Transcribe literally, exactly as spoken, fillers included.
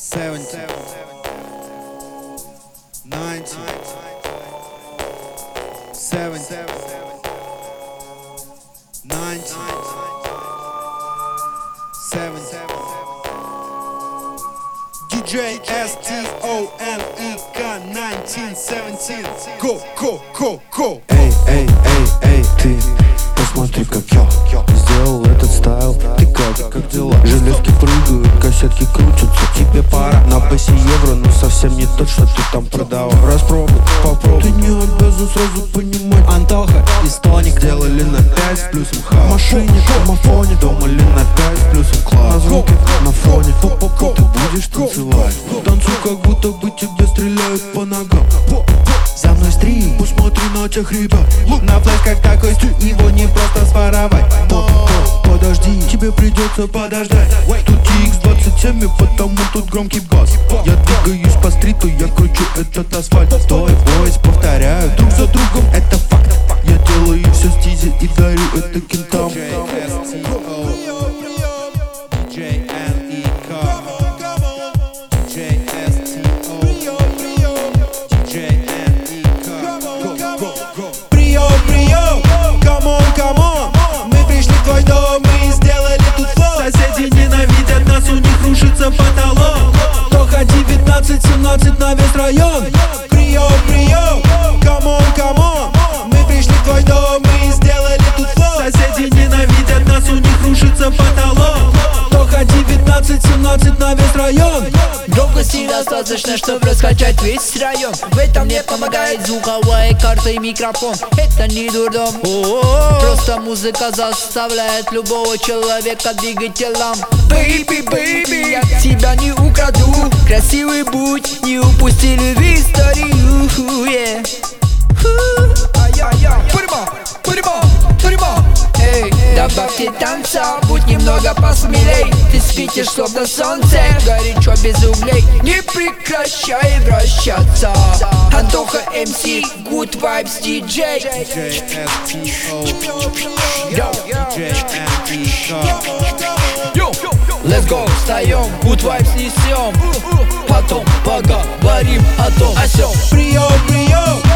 seventy, ninety, seventy, ninety, seventy. ди джей эс ти о эн и ка nineteen seventeen. Go, go, go, go. Эй, эй, эй, эй, ты посмотри, как я сделал этот стайл. Ты как, как дела? Железки прыгают, кассетки крутятся. Тебе пора на басе евро, но совсем не тот, что ты там продавал. Распробуй, попробуй. Ты не обязан сразу понимать. Антоха и Стоник сделали на пять с плюсом хаос. В машине, в домофоне, думали на пять с плюсом класс. На звуке, на фоне, по-по-по, ты будешь танцевать. Танцуй, как будто бы тебе стреляют по ногам. За мной стрим, посмотри на тех ребят. на флеш как такой стиль, его не просто своровать. Подожди, тебе придется подождать. Тут ти икс двадцать семь, и потому тут громкий бас. Я двигаюсь по стриту, я кручу этот асфальт. Твой бойс повторяю друг за другом, это факт. Я делаю все стизи и дарю это кентам. Потолок. Тоха девятнадцать семнадцать на весь район. Прием, прием, камон, камон. Мы пришли в твой дом и сделали тут флот. Соседи ненавидят нас, у них рушится потолок. Тоха девятнадцать семнадцать на весь район. Громкости достаточно, чтобы раскачать весь район. В этом мне помогает звуковая карта и микрофон. Это не дурдом, о-о-о. Просто музыка заставляет любого человека двигать телом. Бэйби, бэйби, я тебя не украду. Красивый будь, не упусти любви историю, yeah. Эй, добавьте танца, будь немного посмелей. Ты светишь словно солнце, горячо без углей. Не прекращай вращаться. Антоха эм си, Good Vibes ди джей. Let's go, встаем, Good Vibes несем. Потом поговорим о том, о сём. Прием, прием.